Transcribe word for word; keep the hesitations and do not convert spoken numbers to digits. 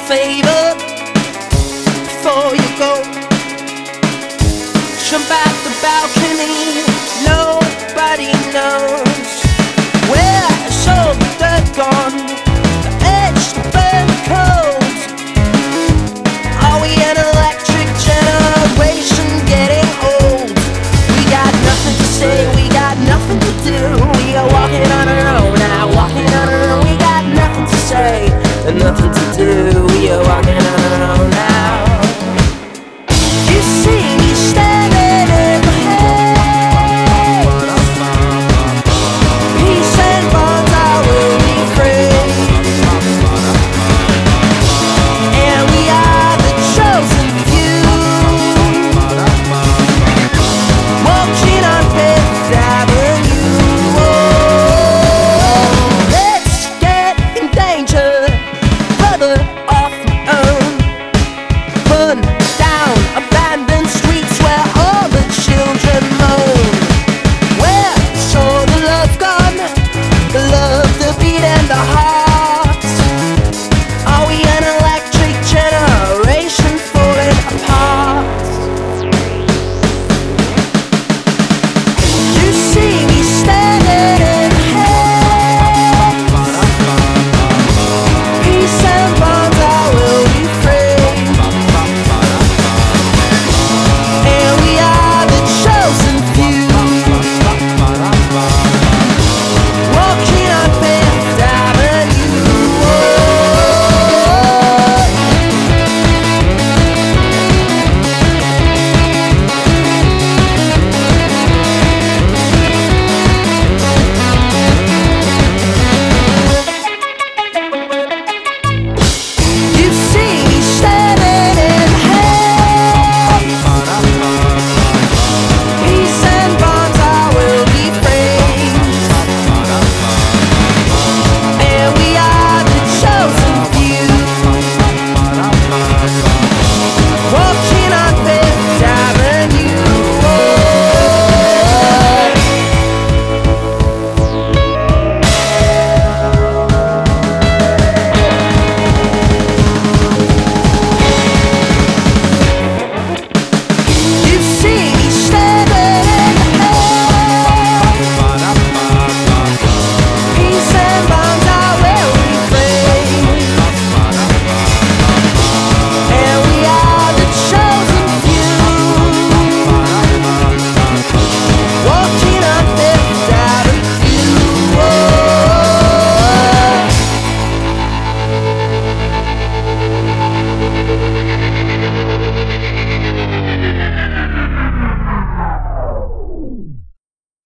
favor before you go. Jump out the balcony, nobody knows where has all the dirt gone, the edge to burn cold. Are we an electric generation getting old? We got nothing to say, we got nothing to do. We are walking on our own now, walking on our own. We got nothing to say and nothing to do. We are walking